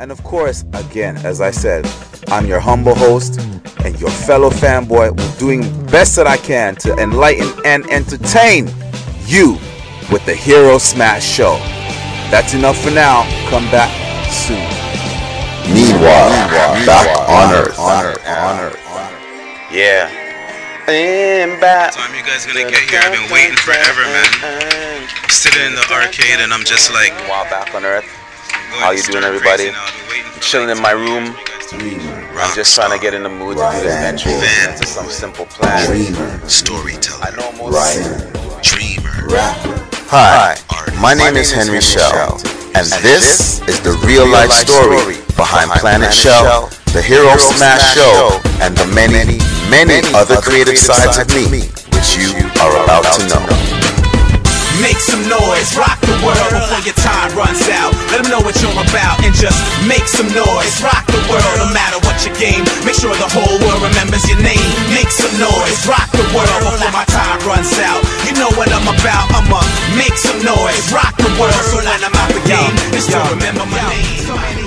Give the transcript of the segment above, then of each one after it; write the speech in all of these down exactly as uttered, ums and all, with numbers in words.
And of course, again, as I said, I'm your humble host and your fellow fanboy, doing best that I can to enlighten and entertain you with the Hero Smash Show. That's enough for now. Come back soon. Meanwhile, Meanwhile back on Earth. On Earth. On Earth. Yeah. And back. Time you guys gonna get here? I've been waiting forever, man. Sitting in the arcade and I'm just like, while back on Earth. How you doing, everybody? I'm chilling in my room. I'm just trying to get in the mood to do this entry to some simple plan. Storyteller. I know most. Dreamer. Hi, my name is Henry Shell, and this is the real life story behind Planet Shell, the Hero Smash Show, and the many, many other creative sides of me, which you are about to know. Make some noise, rock the world before your time runs out. Let them know what you're about and just make some noise. Rock the world no matter what your game. Make sure the whole world remembers your name. Make some noise, rock the world before my time runs out. You know what I'm about, I'ma make some noise. Rock the world so when I'm out the game, just to remember my name.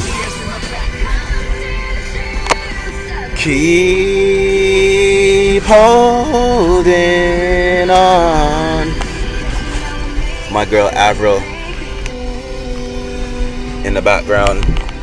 Keep holding on. My girl Avril in the background.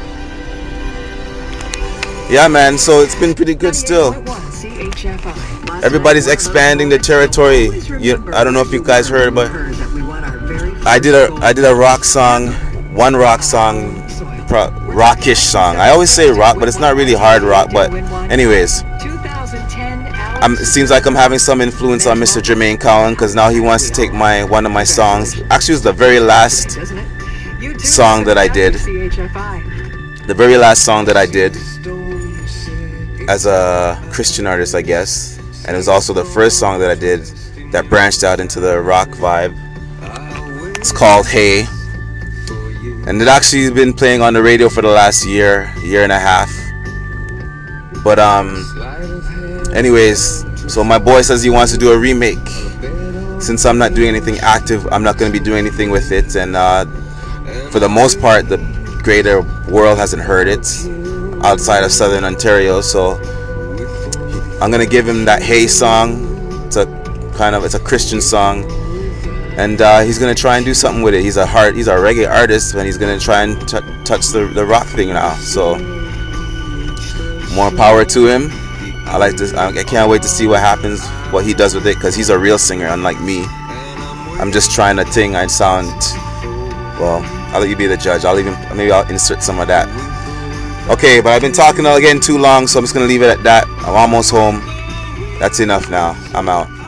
Yeah, man, so it's been pretty good still. Everybody's expanding the territory. You, I don't know if you guys heard, but I did a I did a rock song, one rock song, pro, rockish song. I always say rock, but it's not really hard rock. But anyways, I'm, it seems like I'm having some influence on Mister Jermaine Cowan, because now he wants to take my one of my songs. Actually, it was the very last song that I did. The very last song that I did as a Christian artist, I guess. And it was also the first song that I did that branched out into the rock vibe. It's called Hey. And it actually has been playing on the radio for the last year, year and a half. But um anyways, so my boy says he wants to do a remake. Since I'm not doing anything active, I'm not going to be doing anything with it. And uh, for the most part, the greater world hasn't heard it outside of Southern Ontario. So I'm going to give him that Hey song. It's a kind of, it's a Christian song. And uh, he's going to try and do something with it. He's a hard, he's a reggae artist, and he's going to try and t- touch the, the rock thing now. So more power to him. I like this. I can't wait to see what happens, what he does with it, because he's a real singer, unlike me. I'm just trying to ting. I sound, well, I'll let you be the judge. I'll even, maybe I'll insert some of that. Okay, but I've been talking again too long, so I'm just gonna leave it at that. I'm almost home. That's enough now. I'm out.